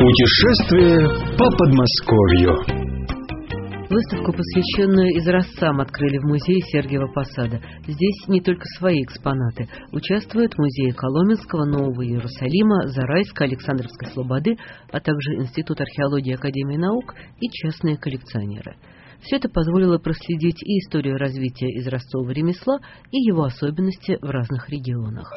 Путешествие по Подмосковью. Выставку, посвященную изразцам, открыли в музее Сергиева Посада. Здесь не только свои экспонаты. Участвуют музеи Коломенского, Нового Иерусалима, Зарайска, Александровской Слободы, а также Институт археологии Академии наук и частные коллекционеры. Все это позволило проследить и историю развития изразцового ремесла, и его особенности в разных регионах.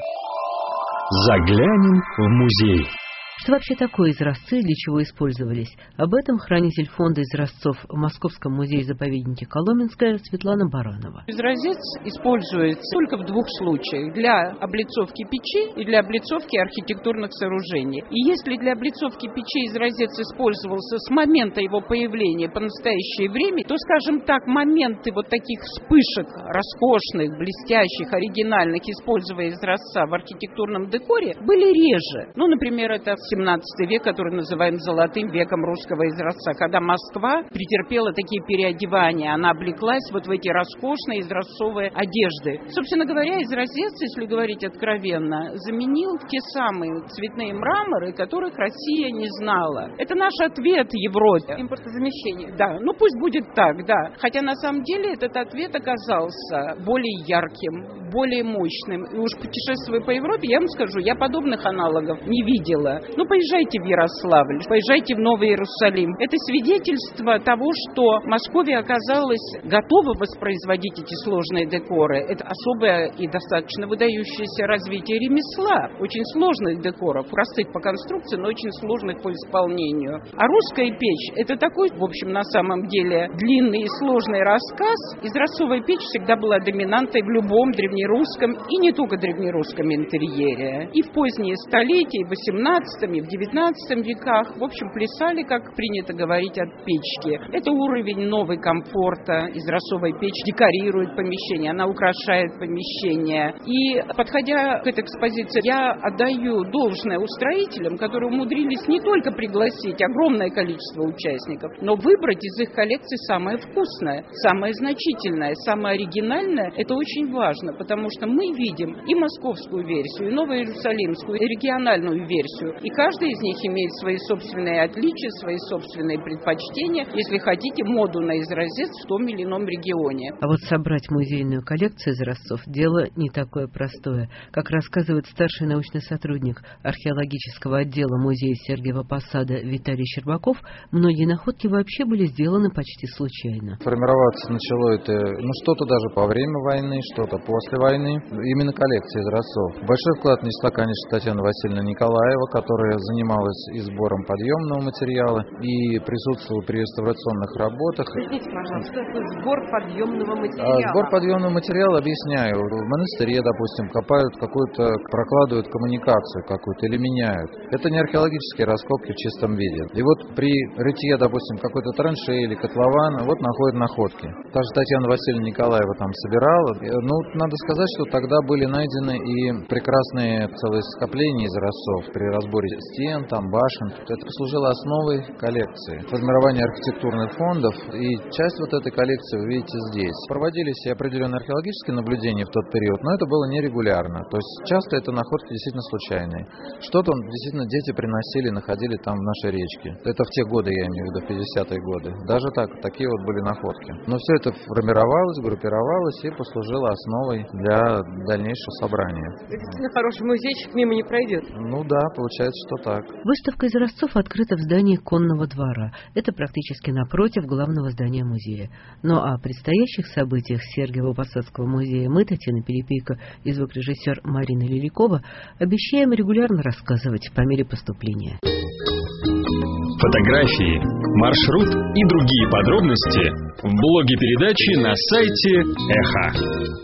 Заглянем в музей. Что вообще такое изразцы и для чего использовались? Об этом хранитель фонда изразцов в Московском музее-заповеднике Коломенское Светлана Баранова. Изразец используется только в двух случаях: для облицовки печи и для облицовки архитектурных сооружений. И если для облицовки печи изразец использовался с момента его появления по настоящее время, то, скажем так, моменты вот таких вспышек роскошных, блестящих, оригинальных, используя изразца в архитектурном декоре, были реже. Ну, например, это 17 век, который называем золотым веком русского изразца, когда Москва претерпела такие переодевания, она облеклась вот в эти роскошные изразцовые одежды. Собственно говоря, изразец, если говорить откровенно, заменил те самые цветные мраморы, которых Россия не знала. Это наш ответ Европе. Импортозамещение. Да, ну пусть будет так, да. Хотя на самом деле этот ответ оказался более ярким, более мощным. И уж путешествуя по Европе, я вам скажу, я подобных аналогов не видела. Ну, поезжайте в Ярославль, поезжайте в Новый Иерусалим. Это свидетельство того, что Московия оказалась готова воспроизводить эти сложные декоры. Это особое и достаточно выдающееся развитие ремесла. Очень сложных декоров, простых по конструкции, но очень сложных по исполнению. А русская печь – это такой, в общем, на самом деле, длинный и сложный рассказ. Изразцовая печь всегда была доминантой в любом древнерусском и не только древнерусском интерьере. И в поздние столетия, и в 18 и в 19 веках, в общем, плясали, как принято говорить, от печки. Это уровень новой комфорта. Изразцовая печь декорирует помещение, она украшает помещение. И, подходя к этой экспозиции, я отдаю должное устроителям, которые умудрились не только пригласить огромное количество участников, но выбрать из их коллекции самое вкусное, самое значительное, самое оригинальное. Это очень важно, потому что мы видим и московскую версию, и новоиерусалимскую, и региональную версию. И каждый из них имеет свои собственные отличия, свои собственные предпочтения, если хотите, моду на изразец в том или ином регионе. А вот собрать музейную коллекцию изразцов – дело не такое простое. Как рассказывает старший научный сотрудник археологического отдела музея Сергиева Посада Виталий Щербаков, многие находки вообще были сделаны почти случайно. Формироваться начало это, что-то даже во время войны, что-то после войны. Именно коллекция изразцов. Большой вклад внесла, конечно, Татьяна Васильевна Николаева, которая занималась и сбором подъемного материала, и присутствовала при реставрационных работах. Объясните, пожалуйста, что такое сбор подъемного материала? Сбор подъемного материала, объясняю. В монастыре, допустим, копают прокладывают коммуникацию какую-то или меняют. Это не археологические раскопки в чистом виде. И вот при рытье, допустим, какой-то траншеи или котлована, находят находки. Та же Татьяна Васильевна Николаева там собирала. Надо сказать, что тогда были найдены и прекрасные целые скопления изразцов при разборе стен, башен. Это послужило основой коллекции. Формирование архитектурных фондов, и часть вот этой коллекции вы видите здесь. Проводились и определенные археологические наблюдения в тот период, но это было нерегулярно. То есть часто это находки действительно случайные. Что-то действительно дети приносили, находили там в нашей речке. Это в те годы, я имею в виду, в 50-е годы. Даже такие вот были находки. Но все это формировалось, группировалось и послужило основой для дальнейшего собрания. Действительно, хороший музейчик мимо не пройдет. Да, получается, что так. Выставка изразцов открыта в здании Конного двора. Это практически напротив главного здания музея. Ну а о предстоящих событиях Сергиево-Посадского музея мы, Татьяна Перепейко и звукорежиссер Марина Лиликова, обещаем регулярно рассказывать по мере поступления. Фотографии, маршрут и другие подробности в блоге передачи на сайте Эхо.